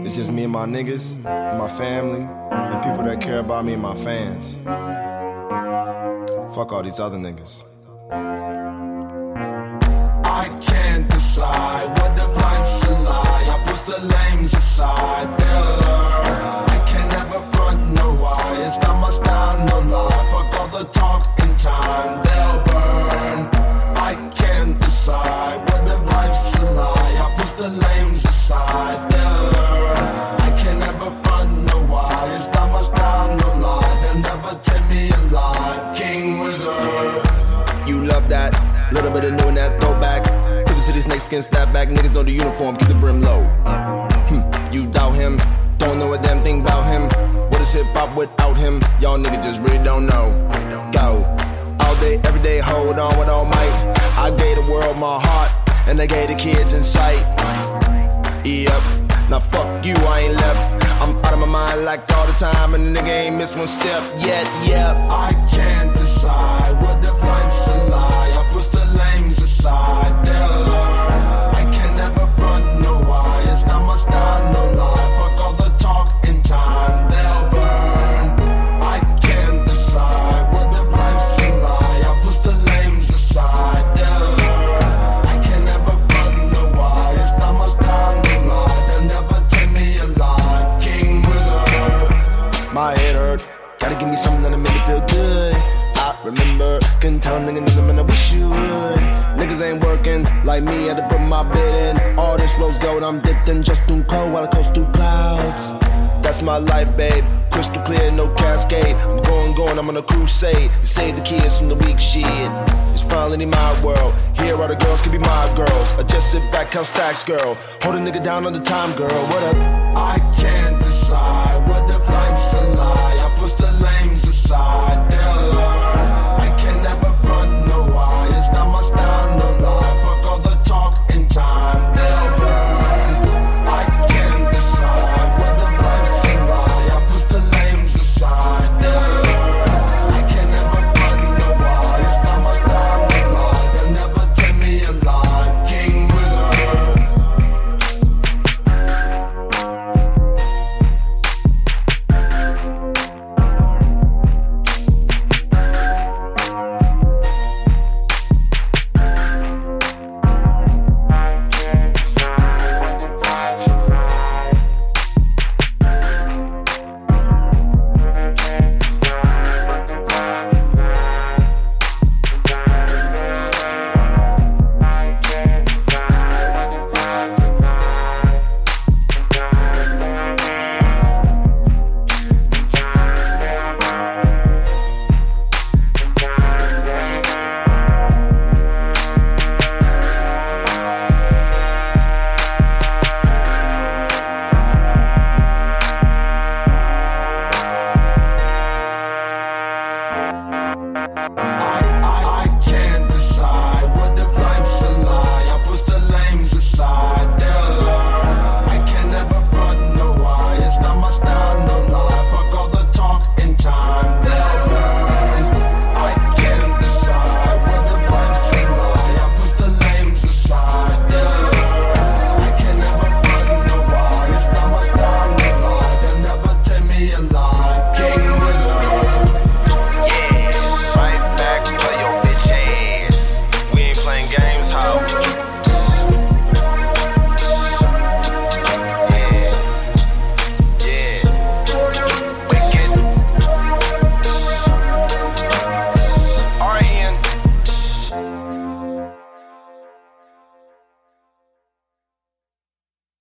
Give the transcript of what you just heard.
It's just me and my niggas, and my family, and people that care about me and my fans. Fuck all these other niggas. I can't decide what if life's a lie. I push the lames aside, they'll learn. I can never front, no why. It's not my style, no lie. Fuck all the talk in time, they'll burn. I can't decide what if life's a lie. I push the lames aside, they'll learn. I can never front, no why. It's not my style, no lie. They'll never take me alive. King Wizard. You love that, little bit of new and that throwback. Pivot to this snakeskin snapback, niggas know the uniform, keep the brim low. You doubt him, don't know a damn thing about him. What is hip hop without him? Y'all niggas just really don't know. Go, all day, every day, hold on with all might. I gave the world my heart, and I gave the kids in sight. Yep, now fuck you, I ain't left. I'm out of my mind like all the time, and the nigga ain't missed one step yet, yep. I can't decide what if life's a lie. I push the lames aside, they'll learn. I can never front, no why. It's not my style, no lie. Fuck all the talk in time, they'll burn. I can't decide what if life's a lie. I push the lames aside, they'll learn. I can never front, no why. It's not my style, no lie. They'll never take me alive. King Wizard. My head hurt, gotta give me something that'll make me feel good. I remember, couldn't tell nigga nothing, and I wish you would. Niggas ain't working like me, had to put my bid in. All this rose gold, I'm dipped in just through cold while I coast through clouds. That's my life, babe, crystal clear, no cascade. I'm going, I'm on a crusade to save the kids from the weak shit. It's finally my world, here all the girls can be my girls. I just sit back, count stacks, girl, hold a nigga down on the time, girl, what up? I can't decide what if life's a lie. I push the lames aside,